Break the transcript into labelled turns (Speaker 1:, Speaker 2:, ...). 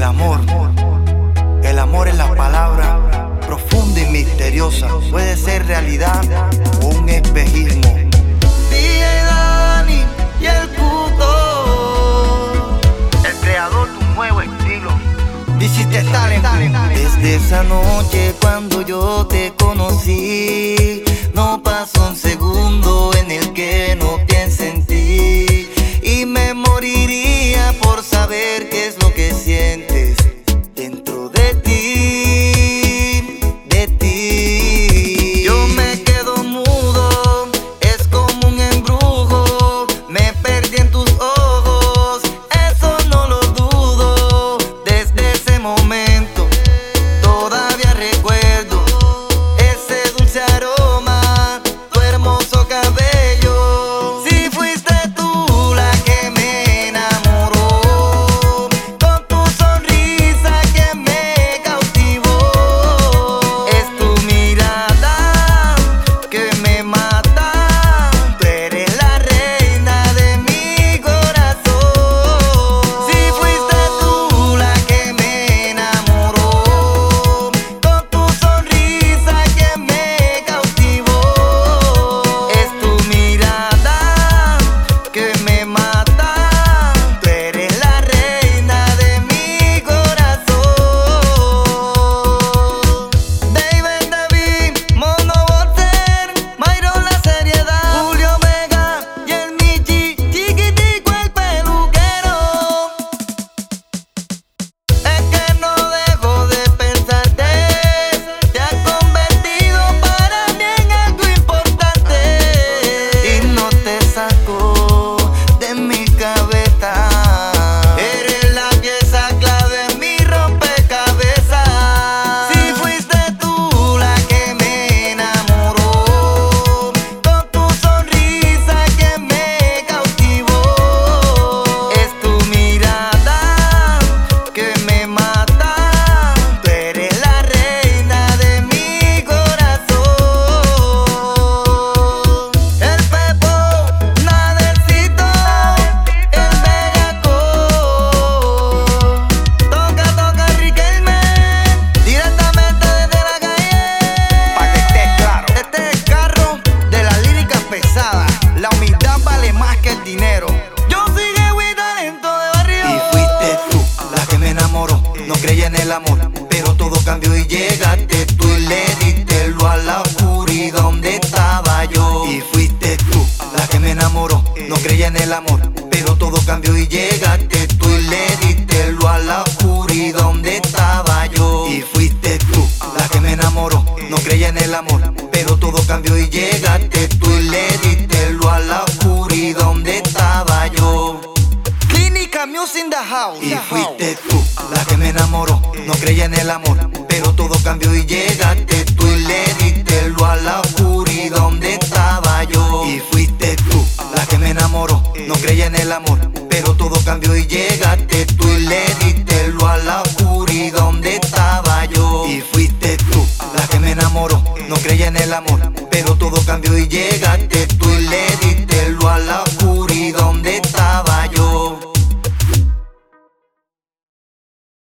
Speaker 1: amor, el amor es la palabra profunda y misteriosa. Puede ser realidad o un espejismo.
Speaker 2: DJ Dani y el puto,
Speaker 1: el creador de un nuevo estilo.
Speaker 2: Hiciste talent.
Speaker 1: Desde esa noche cuando yo te conocí, no pasó un segundo en el que no piense en ti. Y me moriría por saber qué es lo que sientes dentro de ti, de ti. Yo me quedo mudo, es como un embrujo. Me perdí en tus ojos, eso no lo dudo. Desde ese momento todavía recuerdo ese dulce aroma, tu hermoso cabello. Si fuiste tú la que me enamoró, con tu sonrisa que me cautivó. Es tu mirada que me mata, tú eres la reina de mi corazón. Si fuiste tú la que me enamoró, con tu sonrisa que me cautivó. Es tu mirada que me mata, tú eres la reina de mi corazón. David David, Mono Boxer, Myron la seriedad, Julio Vega y el Michi, chiquitico el peluquero. Es que no dejo de pensarte, te has convertido para mí en algo importante. Y no te saco de mi cabeza, eres la pieza clave en mi rompecabezas. Si fuiste tú la que me enamoró, con tu sonrisa que me cautivó. Es tu mirada que me mata, tú eres la reina de mi corazón. El Pepo, Nadercito, el bellaco. Toca Riquelme, directamente desde la calle.
Speaker 2: Pa' que estés claro.
Speaker 1: Este es el carro de las líricas pesadas. La humildad vale más que el dinero. Yo soy Gewi, talento de barrio. Y fuiste tú la que me enamoró. No creía en el amor, pero todo cambió y llegaste tú y le diste lo a la oscuridad donde estaba yo. Y fuiste tú la que me enamoró. No creía en el amor, pero todo cambió y llegaste tú y le diste lo a la oscuridad donde estaba yo. Y fuiste tú la que me enamoró. No creía en el amor, pero todo cambió y llegaste tú y le diste lo a la oscuridad donde estaba yo.
Speaker 2: Clínica Music in the house.
Speaker 1: Y fuiste tú la que me enamoró. No creía en el amor, pero todo cambió y llegaste tú y le diste